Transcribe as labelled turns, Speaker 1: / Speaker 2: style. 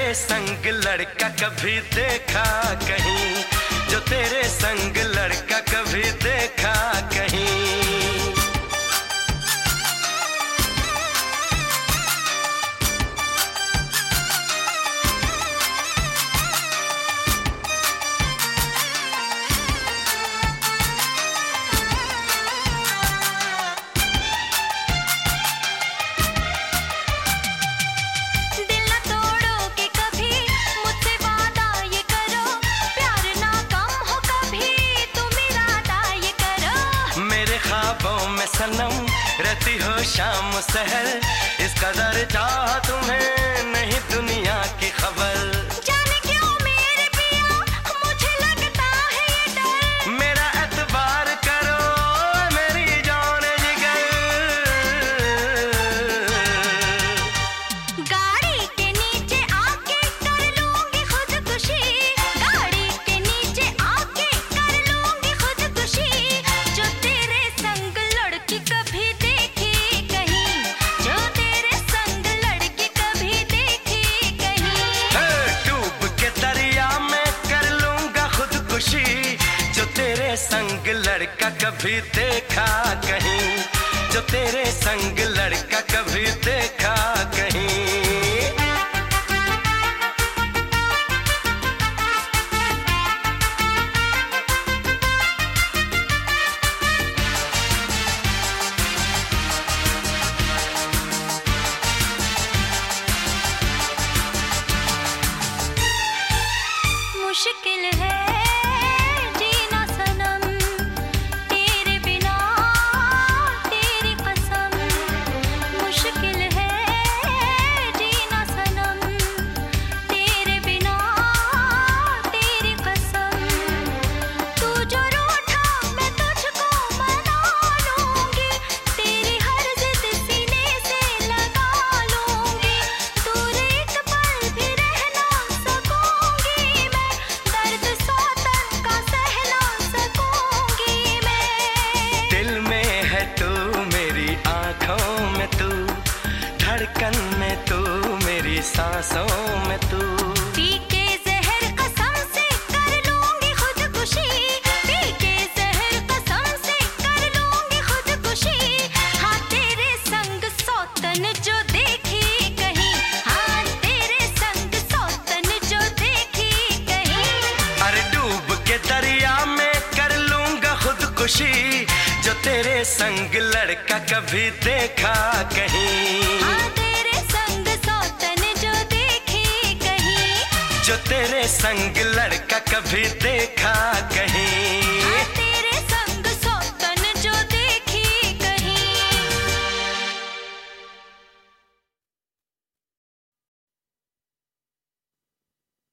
Speaker 1: तेरे संग लड़का कभी देखा कहीं, जो तेरे संग लड़का कभी देखा कहीं। सनम रहती हो शाम सहर, इस कदर चाह तुम्हें नहीं दुनिया की खबर।
Speaker 2: जाने क्यों मेरे पिया मुझे लगता है ये डर,
Speaker 1: मेरा एतबार करो मेरी जान जिगर।
Speaker 2: गाड़ी के नीचे आके कर लूंगी खुदकुशी, गाड़ी के नीचे आके कर लूंगी खुदकुशी, जो तेरे संग लड़की कभी देखी कहीं, जो तेरे संग लड़की कभी देखी कहीं।
Speaker 1: डूब के दरिया में कर लूंगा खुदकुशी, जो तेरे संग लड़का कभी देखा कहीं, जो तेरे संग लड़का कभी देखा कहीं।
Speaker 2: मुश्किल है जीना सनम तेरे बिना, तेरी कसम। मुश्किल है जीना सनम तेरे बिना, तेरी कसम। तू जो रूठा मैं तुझको मना लूंगी, तेरी हर जिद सीने से लगा लूंगी। दूर एक पल भी रह ना सकूंगी मैं, दर्द सौतन का सह ना सकूंगी मैं।
Speaker 1: दिल में है तू मेरी आंखों में तू, धड़कन में तू मेरी सांसों में तू।
Speaker 2: पी के जहर कसम से कर लूंगी खुदकुशी, पी के जहर कसम से कर लूंगी खुदकुशी। हाँ तेरे संग सौतन जो देखी कहीं, हाँ तेरे संग सौतन जो देखी कहीं।
Speaker 1: अरे डूब के दरिया में कर लूंगा खुदकुशी, जो तेरे संग लड़का कभी देखा कहीं,
Speaker 2: हाँ तेरे संग सौतन जो देखी कहीं,
Speaker 1: जो तेरे संग लड़का कभी देखा कहीं।